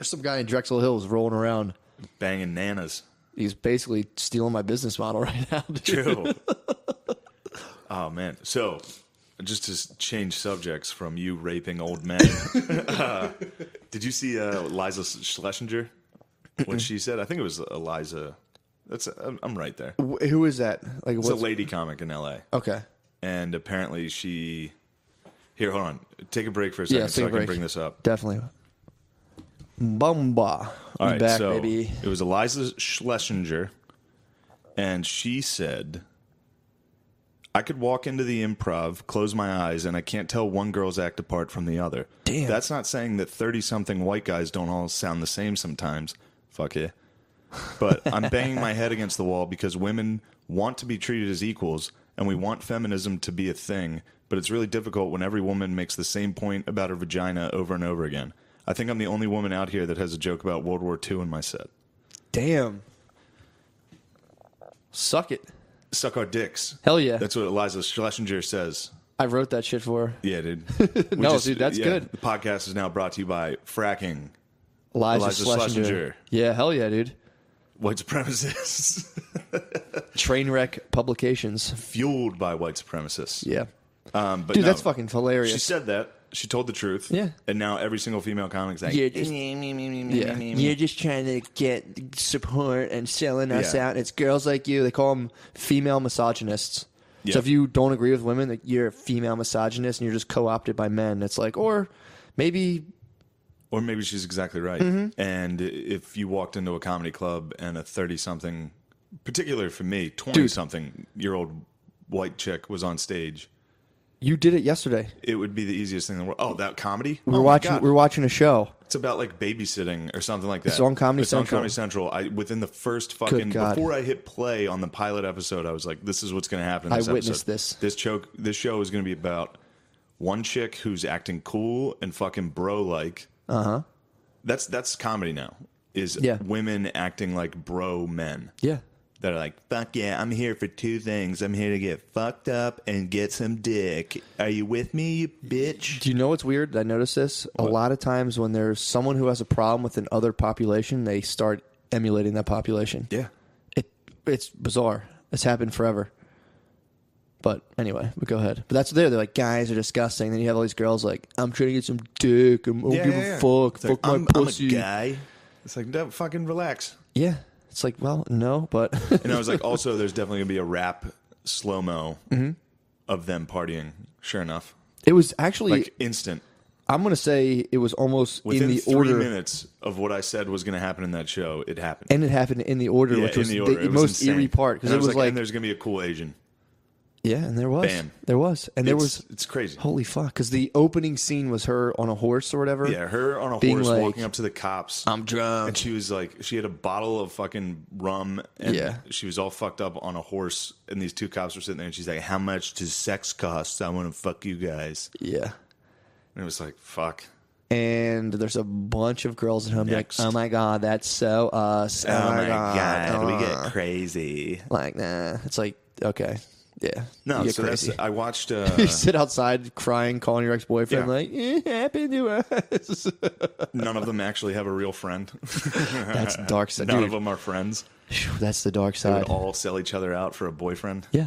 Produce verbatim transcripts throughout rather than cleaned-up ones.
There's some guy in Drexel Hills rolling around. Banging nanas. He's basically stealing my business model right now. Dude. True. Oh, man. So, just to change subjects from you raping old men, uh, did you see uh, Liza Schlesinger? What she said? I think it was Eliza. That's I'm, I'm right there. Wh- Who is that? Like, It's a what's... lady comic in L A. Okay. And apparently she... Here, hold on. Take a break for a second Yeah, so take I a can break. bring this up. Definitely. Bumba. All right, back, so baby. it was Eliza Schlesinger, and she said, I could walk into the Improv, close my eyes, and I can't tell one girl's act apart from the other. Damn. That's not saying that thirty-something white guys don't all sound the same sometimes. Fuck yeah. But I'm banging my head against the wall because women want to be treated as equals, and we want feminism to be a thing, but it's really difficult when every woman makes the same point about her vagina over and over again. I think I'm the only woman out here that has a joke about World War Two in my set. Damn. Suck it. Suck our dicks. Hell yeah. That's what Eliza Schlesinger says. I wrote that shit for her. Yeah, dude. We No, dude, that's good. The podcast is now brought to you by Fracking, Eliza, Eliza Schlesinger. Schlesinger. Yeah, hell yeah, dude. white supremacists. Trainwreck Publications. Fueled by white supremacists. Yeah. Um, but Dude, no, that's fucking hilarious. She said that. She told the truth. Yeah. And now every single female comic's like, You're just, yeah. You're just trying to get support and selling us Yeah. out. It's girls like you. They call them female misogynists. Yeah. So if you don't agree with women, that you're a female misogynist and you're just co-opted by men. It's like, or maybe, Or maybe she's exactly right. Mm-hmm. And if you walked into a comedy club and a thirty-something, particularly for me, twenty-something-year-old white chick was on stage, you did it yesterday. it would be the easiest thing in the world. Oh, that comedy? We oh were my watching. God. We were watching a show. It's about like babysitting or something like that. It's on Comedy it's Central. on Comedy Central. I within the first fucking God. before I hit play on the pilot episode, I was like, "This is what's going to happen." In I this witnessed episode. this. This choke. This show is going to be about one chick who's acting cool and fucking bro like. Uh huh. That's that's comedy now. Is Yeah. women acting like bro men Yeah. that are like, "Fuck yeah, I'm here for two things. I'm here to get fucked up and get some dick. Are you with me, you bitch?" Do you know what's weird? I noticed this a lot of times when there's someone who has a problem with another population, they start emulating that population. Yeah. It it's bizarre. It's happened forever. But anyway, but go ahead. But that's there. They're like, guys are disgusting. Then you have all these girls like, I'm trying to get some dick. I'm, I don't Yeah, give yeah, a yeah. fuck. It's Fuck like, my I'm, pussy. I'm a guy. It's like, no, fucking relax. Yeah. It's like, well, no, but And I was like, also, there's definitely going to be a rap slow mo of them partying. Sure enough. it was actually. Like instant. I'm gonna say it was almost Within in the three order, minutes of what I said was going to happen in that show, it happened. and it happened in the order, yeah, which in was the the, order. It was most insane. eerie part because And I it was like, and there's going to be a cool Asian. yeah, and there was, Bam. there was, and there It's- was. It's crazy. Holy fuck! Because the opening scene was her on a horse or whatever. Yeah, her on a being horse like, walking up to the cops. I'm drunk. And she was like, she had a bottle of fucking rum, and Yeah. she was all fucked up on a horse. And these two cops were sitting there, and she's like, "How much does sex cost? I want to fuck you guys." Yeah. And it was like, "Fuck." And there's a bunch of girls at home like, Next. oh my god, that's so us. Oh, my god, we uh." get crazy. Like, nah. It's like, okay, yeah. No, you get so crazy. that's. I watched. Uh, You sit outside crying, calling your ex boyfriend, Yeah. like, it happened to us. none of them actually have a real friend. That's dark side. None Dude, of them are friends. phew, that's the dark They would side. all sell each other out for a boyfriend. Yeah.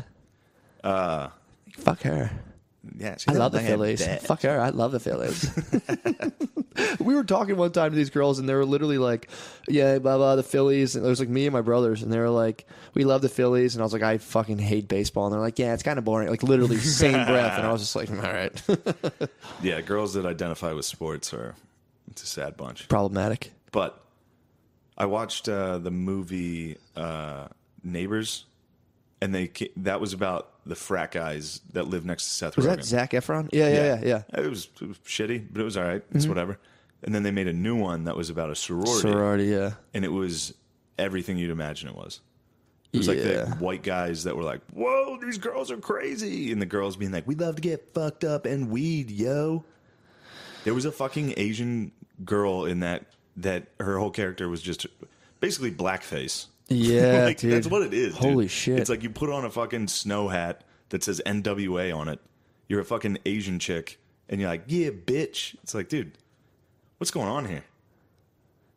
Uh, Fuck her. yeah, she I love the doesn't have Phillies. that. Fuck her. I love the Phillies. We were talking one time to these girls, and they were literally like, yeah, blah, blah, the Phillies. And it was like me and my brothers, and they were like, we love the Phillies. And I was like, I fucking hate baseball. And they're like, yeah, it's kind of boring. Like, literally, same breath. And I was just like, all right. Yeah, girls that identify with sports are it's a sad bunch. Problematic. But I watched uh, the movie uh, Neighbors, and they ca- that was about the frat guys that live next to Seth Was Rogen. that Zac Efron? Yeah, yeah, yeah, yeah. It was, it was shitty, but it was all right. It's whatever. And then they made a new one that was about a sorority, Sorority, yeah. and it was everything you'd imagine it was. It was like Yeah. the white guys that were like, "Whoa, these girls are crazy," and the girls being like, "We love to get fucked up and weed, yo." There was a fucking Asian girl in that that her whole character was just basically blackface. Yeah, like, dude. that's what it is. Holy dude. shit. It's like you put on a fucking snow hat that says N W A on it. You're a fucking Asian chick, and you're like, "Yeah, bitch." It's like, dude, what's going on here?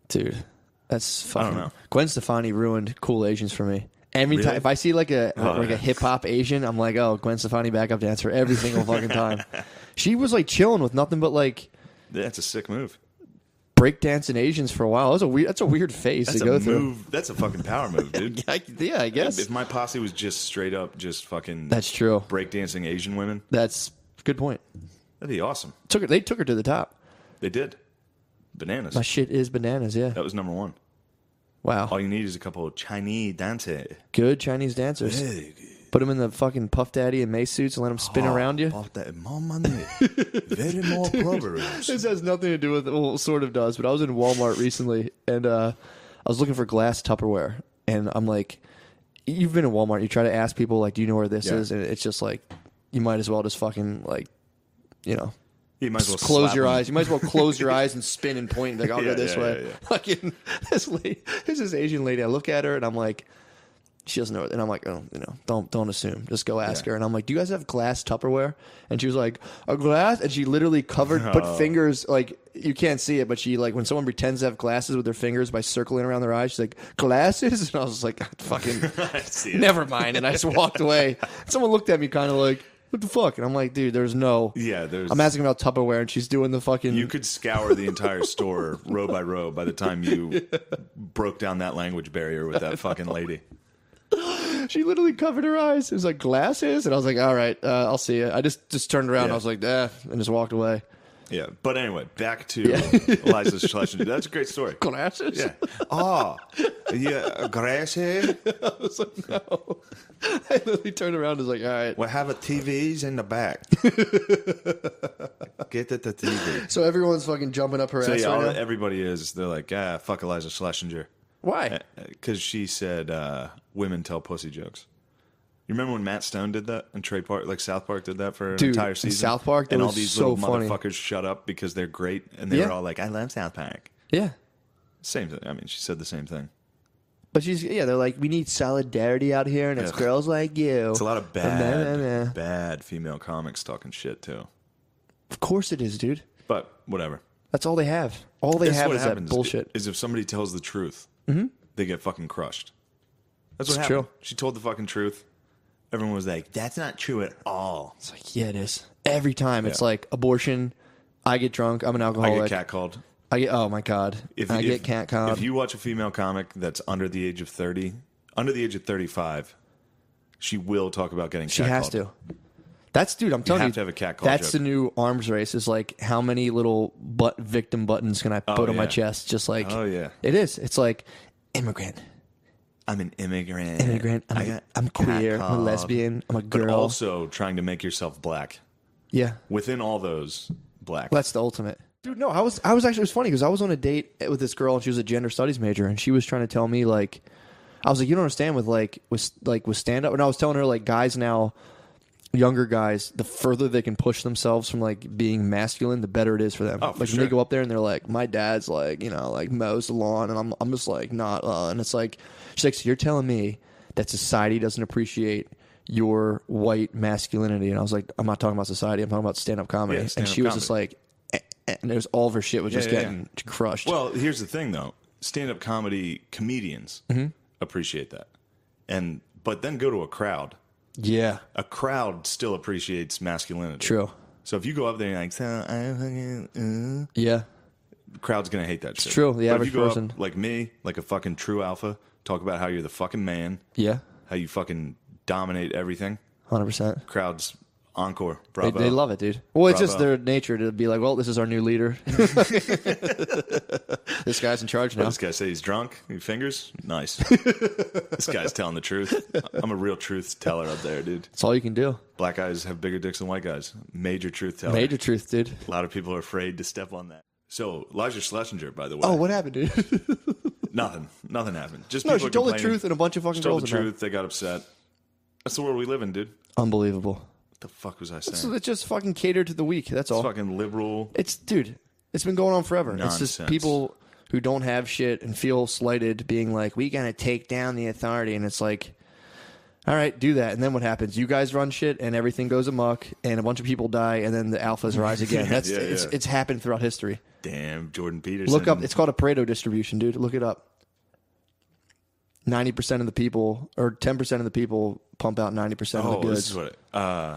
Dude, that's fucking. I don't know. Gwen Stefani ruined cool Asians for me. Every Really? time, if I see like a Oh, like yeah. a hip hop Asian, I'm like, oh, Gwen Stefani backup dancer every single fucking time. She was like chilling with nothing but like That's a sick move. breakdancing Asians for a while. That was a weird. That's a weird phase That's to a go move. That's a fucking power move, dude. through. I, yeah, I guess If my posse was just straight up, just fucking that's true. breakdancing Asian women, That's a good point. that'd be awesome. Took her. They took her to the top. They did. Bananas. My shit is bananas. Yeah. That was number one. Wow. All you need is a couple of Chinese dancers. Good Chinese dancers. Put them in the fucking Puff Daddy and Mace suits and let them spin around you. More money. Very more programs. This has nothing to do with it. Well, it sort of does, but I was in Walmart recently, and uh, I was looking for glass Tupperware, and I'm like, you've been in Walmart, you try to ask people, like, do you know where this Yeah. is? And it's just like, you might as well just fucking, like, you know, You might as well close slap your them. eyes. You might as well close your eyes and spin and point, like, I'll Yeah, go this yeah, way. yeah, yeah. Fucking, this lady, there's this Asian lady, I look at her, and I'm like, she doesn't know it. And I'm like, oh, you know, don't don't assume. Just go ask Yeah. her. And I'm like, do you guys have glass Tupperware? And she was like, a glass? And she literally covered, put Oh. fingers, like, you can't see it, but she, like, when someone pretends to have glasses with their fingers by circling around their eyes, she's like, glasses? And I was like, fucking, I see it. never mind. And I just walked away. Someone looked at me kind of like, what the fuck? And I'm like, dude, there's no. Yeah, there's. I'm asking about Tupperware, and she's doing the fucking. You could scour the entire store row by row by the time you broke down that language barrier with that fucking lady. She literally covered her eyes. It was like glasses, and I was like, "All right, uh, I'll see you." I just just turned around. Yeah. I was like, "Eh," and just walked away. Yeah, but anyway, back to Yeah. Eliza Schlesinger. That's a great story. Glasses? Yeah. Oh, yeah, grassy. I was like, "No." I literally turned around. and was like, "All right." We have a T Vs in the back. Get at the T V. So everyone's fucking jumping up her So ass yeah, right all, now. everybody is. They're like, ah, fuck Eliza Schlesinger. Why? Because she said uh, women tell pussy jokes. You remember when Matt Stone did that and Trey Park, like South Park did that for an Dude, entire in season? South Park, that and all was these so little funny. motherfuckers shut up because they're great, and they Yeah. were all like, "I love South Park." Yeah, Same thing. I mean, she said the same thing. but she's yeah. They're like, we need solidarity out here, and it's Yeah. girls like you. It's a lot of Nah, nah, nah. bad, bad female comics talking shit too. Of course it is, dude. But whatever. That's all they have. All they This have what is that happens bullshit. Is if somebody tells the truth, they get fucking crushed. That's what It's happened. true. She told the fucking truth. Everyone was like, "That's not true at all." It's like, yeah, it is. Every time it's Yeah. like abortion. I get drunk. I'm an I alcoholic. get catcalled. I get. Oh my god. If, I if, get cat called. If you watch a female comic that's under the age of thirty, under the age of thirty-five, she will talk about getting She catcalled. has to. That's dude. I'm telling you. have to have a catcall That's joke. the new arms race. Is like how many little butt victim buttons can I put on my yeah. chest? Just like Oh, yeah. it is. It's like immigrant, I'm an immigrant. immigrant. I'm, I a, got I'm queer. I'm a catcalled. lesbian. I'm a But girl. also trying to make yourself black. yeah. Within all those, black. That's the ultimate. Dude, no, I was I was actually it was funny because I was on a date with this girl and she was a gender studies major and she was trying to tell me like I was like, you don't understand with like with like with stand up and I was telling her like guys now, younger guys, the further they can push themselves from like being masculine, the better it is for them. Oh, like for when sure. they go up there and they're like, my dad's like, you know, like mows the lawn and I'm I'm just like not uh and it's like she's like, so you're telling me that society doesn't appreciate your white masculinity and I was like, I'm not talking about society, I'm talking about stand up comedy. Yeah, and stand-up she was just comedy. like eh, eh, and it was all of her shit was just Yeah, yeah, getting crushed. Well, here's the thing, though. Stand-up comedy comedians Mm-hmm. appreciate that, and but then go to a crowd. yeah, A crowd still appreciates masculinity. true. So if you go up there and you're like, so I fucking, uh, Yeah, the crowd's gonna hate that shit. true, the But average if you go person. up, like me, like a fucking true alpha, talk about how you're the fucking man, yeah, how you fucking dominate everything. hundred percent. Crowds encore, They, bravo. they love it, dude. Well, it's just Bravo. their nature to be like, well, this is our new leader. This guy's in charge What now. does this guy say? He's drunk? He fingers? Nice. This guy's telling the truth. I'm a real truth teller up there, dude. That's all you can do. Black guys have bigger dicks than white guys. Major truth teller. Major truth, dude. A lot of people are afraid to step on that. So, Elijah Schlesinger, by the way. Oh, what happened, dude? Nothing. Nothing happened. Just No, people she are told the complaining. truth and a bunch of fucking She told girls the in there. truth. They got upset. That's the world we live in, dude. Unbelievable. What the fuck was I So saying? it's just fucking catered to the weak. That's all. It's fucking liberal. It's dude. It's been going on forever. It's just Nonsense. people who don't have shit and feel slighted, being like, "We gotta take down the authority," and it's like, all right, do that, and then what happens? You guys run shit, and everything goes amok, and a bunch of people die, and then the alphas rise again. Yeah, That's yeah, it's yeah. it's happened throughout history. Damn, Jordan Peterson. Look up. It's called a Pareto distribution, dude. Look it up. ninety percent of the people, or ten percent of the people, pump out ninety percent of Oh, the goods. this is what it, uh,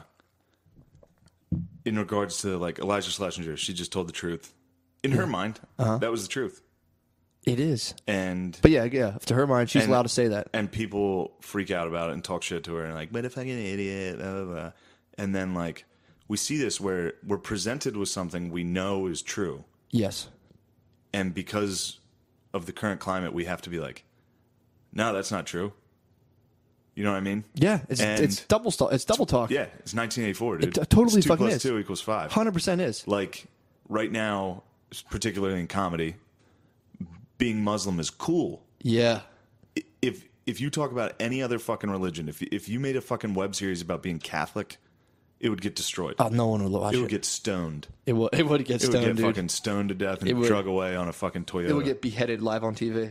in regards to like Elijah Schlesinger, she just told the truth. In her mind, Uh-huh. that was the truth. It is. And But yeah, yeah. To her mind, she's And- allowed to say that. and people freak out about it and talk shit to her and like, what a fucking idiot, blah, blah, blah. And then like we see this where we're presented with something we know is true, Yes. and because of the current climate, we have to be like, no, that's not true. You know what I mean? Yeah. It's And- it's double st- It's double talk. Yeah, it's nineteen eighty-four, dude. It totally It's two fucking plus is. two equals five. Hundred percent is. Like right now, particularly in comedy, being Muslim is cool. Yeah. If if you talk about any other fucking religion, if if you made a fucking web series about being Catholic, it would get destroyed. Oh, no one would watch it it. would get stoned. It would. It would get It stoned, would get dude. fucking stoned to death It and would- drug away on a fucking Toyota. It would get beheaded live on T V.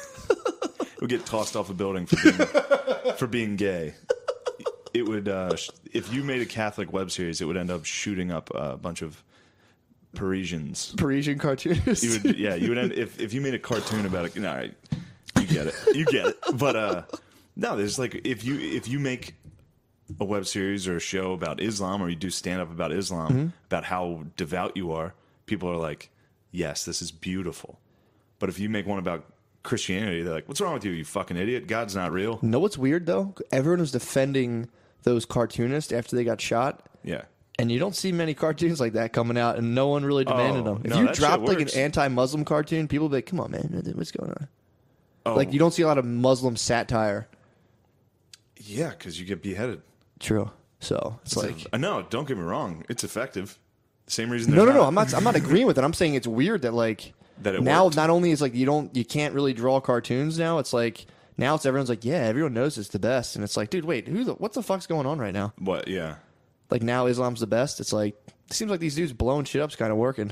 It would get tossed off a building for being, for being gay. It would, uh, sh- if you made a Catholic web series, it would end up shooting up a bunch of Parisians. Parisian cartoonists. You would, yeah, you would end, if if you made a cartoon about it. No, all right, you get it, you get it. But uh, no, there's like if you if you make a web series or a show about Islam, or you do stand up about Islam, Mm-hmm. about how devout you are, people are like, yes, this is beautiful. But if you make one about Christianity, they're like, what's wrong with you, you fucking idiot? God's not real. Know what's weird though? Everyone was defending those cartoonists after they got shot. Yeah. And you don't see many cartoons like that coming out, and no one really demanded Oh, them. If no, you that dropped shit like an works. anti-Muslim cartoon, people would be like, come on, man, what's going on? Oh, Like, you don't see a lot of Muslim satire. yeah, because you get beheaded. True. So, it's like... Uh, no, don't get me wrong. It's effective. Same reason. No, there's no, no. not- I'm not. I'm not agreeing with it. I'm saying it's weird that like That it now worked. not only is like you don't you can't really draw cartoons now. It's like now it's everyone's like, yeah, everyone knows it's the best, and it's like, dude, wait, who the what the fuck's going on right now? What? Yeah. Like now Islam's the best. It's like it seems like these dudes blowing shit up's kind of working.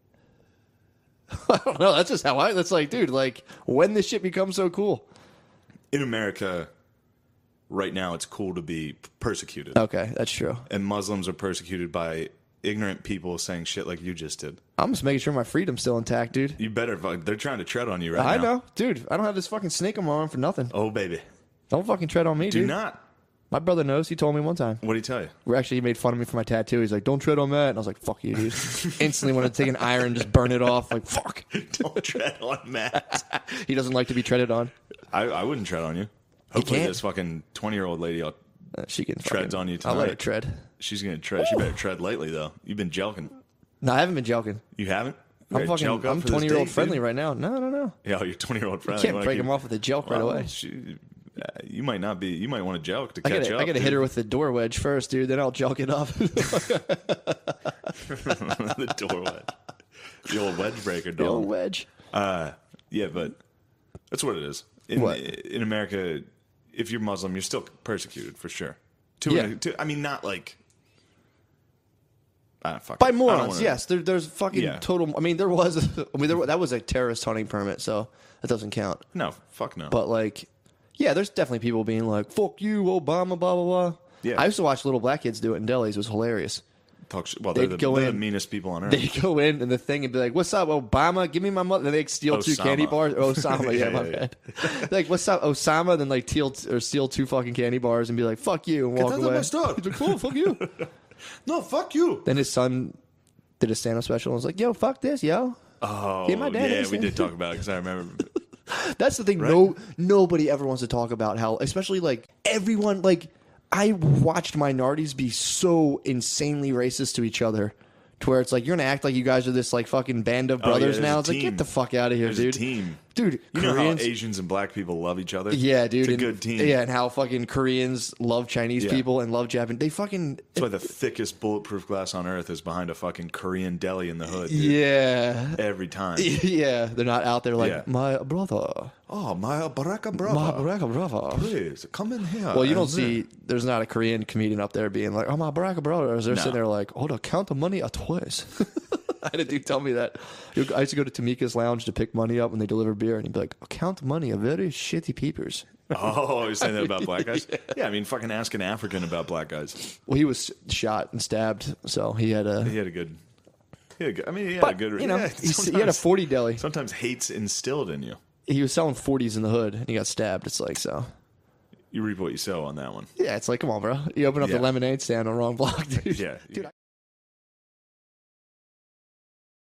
I don't know. That's just how I. That's like, dude, like when this shit becomes so cool. In America, right now, it's cool to be persecuted, Okay, that's true. and Muslims are persecuted by ignorant people saying shit like you just did. I'm just making sure my freedom's still intact, dude. You better. fuck- They're trying to tread on you right I now. know, dude. I don't have this fucking snake on my arm for nothing. Oh baby, Don't fucking tread on me, do dude. not. My brother knows. He told me one time. What did he tell you? Where actually he made fun of me for my tattoo. He's like, "Don't tread on that," and I was like, "Fuck you, dude." Instantly wanted to take an iron and just burn it off. Like, fuck. Don't tread on Matt. He doesn't like to be treaded on. I, I wouldn't tread on you. Hopefully, can't. this fucking twenty-year-old lady, I'll, Uh, she can Treads fucking- on you I'll let her tonight. tread. she's gonna tread. She better tread lightly though. You've been jelking. No, I haven't been joking. You haven't? You I'm gotta fucking. jelk up I'm for this twenty year old date, friendly dude. right now. No, no, no. Yeah, you're twenty-year-old friendly. Can't You wanna break keep- him off with a joke right Well, away. she- uh, you might not be. You might want to jelk to I catch gotta, up. I gotta hit dude. her with the door wedge first, dude. Then I'll jelk it up. the door wedge. The old wedge breaker, The old dog. wedge. Uh, yeah, but that's what it is. In, What? in America, if you're Muslim, you're still persecuted for sure. To, Yeah. an- to I mean, not like. Ah, fuck By it. I don't morons, wanna- yes. There, there's fucking Yeah. total. I mean, there was. I mean, there, that was a terrorist hunting permit, so that doesn't count. No, fuck no. But like, yeah, there's definitely people being like, "Fuck you, Obama," blah blah blah. Yeah. I used to watch little black kids do it in delis. It was hilarious. Talk shit. Well, they're, they'd the, go they're the in- meanest people on earth. They go in and the thing and be like, "What's up, Obama? Give me my money." Then they steal two Osama. candy bars. Or Osama, yeah, Yeah, my yeah, bad. Like, "What's up, Osama?" Then like steal or steal two fucking candy bars and be like, "Fuck you," and walk out of away. my store. He's like, "Cool, fuck you." No, fuck you. Then his son did a stand-up special and was like, "Yo, fuck this, yo." Oh, Give my dad yeah, anything. we did talk about it because I remember. That's the thing. Right? No, nobody ever wants to talk about how, especially like everyone. Like I watched minorities be so insanely racist to each other, to where it's like you're gonna act like you guys are this like fucking band of Oh, yeah, brothers there's now. a It's like team. get the fuck out of here, There's dude. a team. Dude, You know Koreans. how Asians and black people love each other? Yeah, dude. It's a and- good team. Yeah, and how fucking Koreans love Chinese Yeah. people and love Japan. They fucking That's why the thickest bulletproof glass on earth is behind a fucking Korean deli in the hood. Dude. yeah. Every time. Yeah, they're not out there like Yeah. my brother, Oh, my baraka brava. my brother, brother. Please, come in here. Well, you don't and see. There's not a Korean comedian up there being like, "Oh my Baraka brothers." They're No. sitting there like, "Oh, to count the money at twice." I had a dude tell me that. I used to go to Tamika's Lounge to pick money up when they deliver beer, and he'd be like, oh, "Count money, a very shitty peepers." Oh, you're saying that about black guys? yeah. I mean, fucking ask an African about black guys. Well, he was shot and stabbed, so he had a. He had a good. Yeah, I mean, he had But, a good. you know, yeah, he's, he had a forty deli. Sometimes hate's instilled in you. He was selling forties in the hood, and he got stabbed. It's like, so. You reap what you sow on that one. Yeah, it's like, come on, bro. You open up Yeah. the lemonade stand on the wrong block, dude. Yeah. Dude,